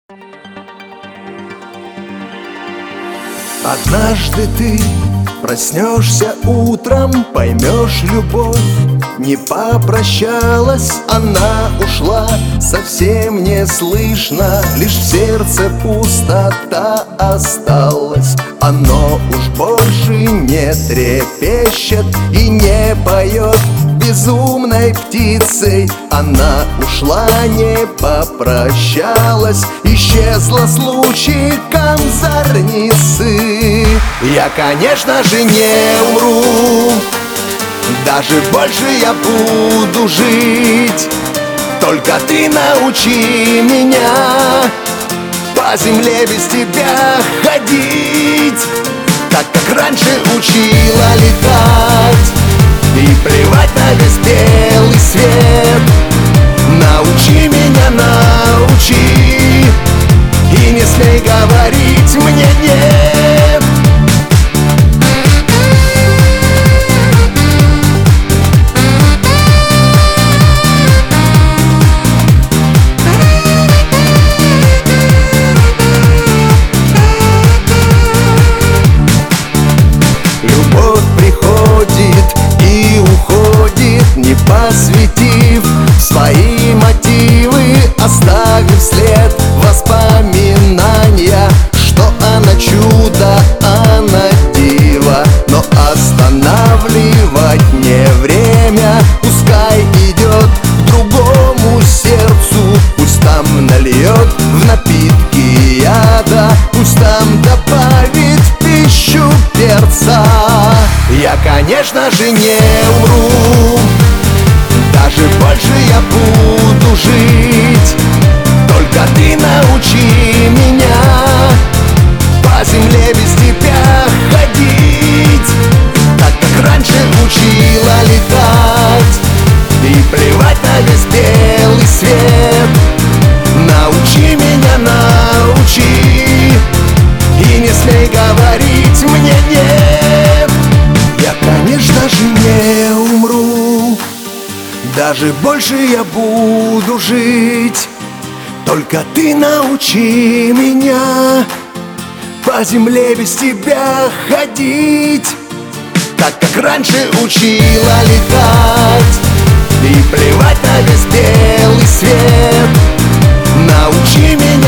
Однажды ты проснешься утром, поймешь, любовь не попрощалась. Она ушла, совсем не слышно, лишь в сердце пустота осталась. Оно уж больше не трепещет и не поет безумной птицей. Она ушла, не попрощалась, исчезла с лучиком зорницы. Я, конечно же, не умру, даже больше я буду жить. Только ты научи меня по земле без тебя ходить, так как раньше учила летать и плевать на весь белый свет. Научи меня, научи, и не смей говорить мне нет. Любовь приходит и уходит, не посвятив свои мотивы, оставив след воспоминания, что она чудо, она дива. Но останавливать не время, пускай идет к другому сердцу. Пусть там нальет в напитки яда, пусть там добавит в пищу перца. Я, конечно же, не умру, даже больше я буду жить. Только ты научи меня по земле без тебя ходить, так как раньше учила летать и плевать на весь белый свет. Научи меня, научи, и не смей говорить мне нет. Я, конечно же, не умру, даже больше я буду жить. Только ты научи меня по земле без тебя ходить, так как раньше учила летать и плевать на весь белый свет. Научи меня